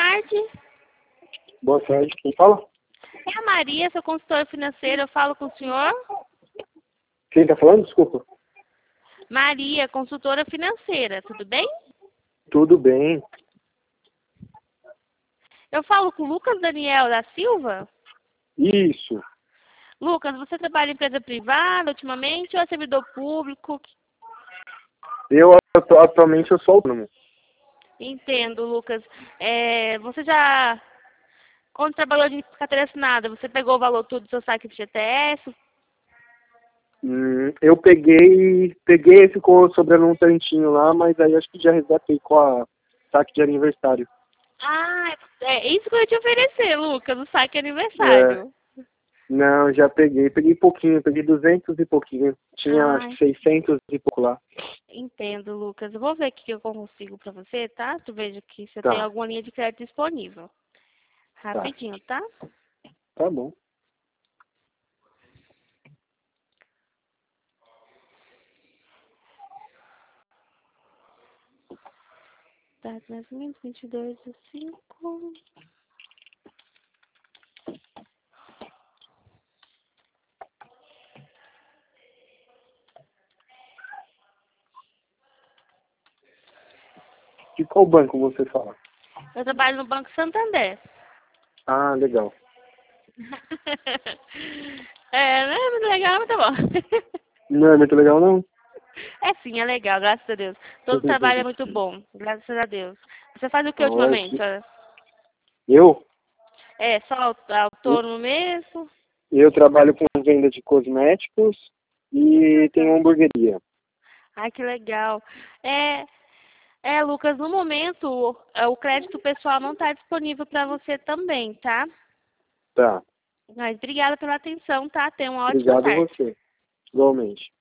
tarde. Boa tarde, quem fala? É a Maria, sou consultora financeira, eu falo com o senhor? Quem tá falando? Desculpa. Maria, consultora financeira, tudo bem? Tudo bem. Eu falo com o Lucas Daniel da Silva? Isso. Lucas, você trabalha em empresa privada ultimamente ou é servidor público? Eu atualmente eu sou autônomo. Entendo, Lucas. Você já, quando trabalhou de carteira assinada, você pegou o valor todo do seu saque de GTS? Eu peguei e ficou sobrando um tantinho lá, mas aí acho que já resgatei com a saque de aniversário. Ah, é isso que eu ia te oferecer, Lucas, o saque É, aniversário. não, já peguei pouquinho, peguei 200 e pouquinho. Tinha acho Ai, que 600 e pouco lá. entendo, Lucas. Eu vou ver o que eu consigo pra você, tá? Tu veja que você tem Tá, alguma linha de crédito disponível. tá, Rapidinho, tá? tá bom. Tá, nascimento 22/5. De qual banco você fala? Eu trabalho no Banco Santander. Ah, legal. Não é muito legal, mas tá bom. Não é muito legal, não? É sim, é legal, graças a Deus. Todo trabalho é muito bom, graças a Deus. Você faz o que Não é ultimamente? que... Eu? É, só autônomo mesmo? Eu trabalho com venda de cosméticos e tenho Legal. uma hamburgueria. Ai, que legal. Lucas, no momento, o crédito pessoal não está disponível para você também, tá? Tá. Mas obrigada pela atenção, tá? Tenha uma ótima Obrigado a tarde. você. Igualmente.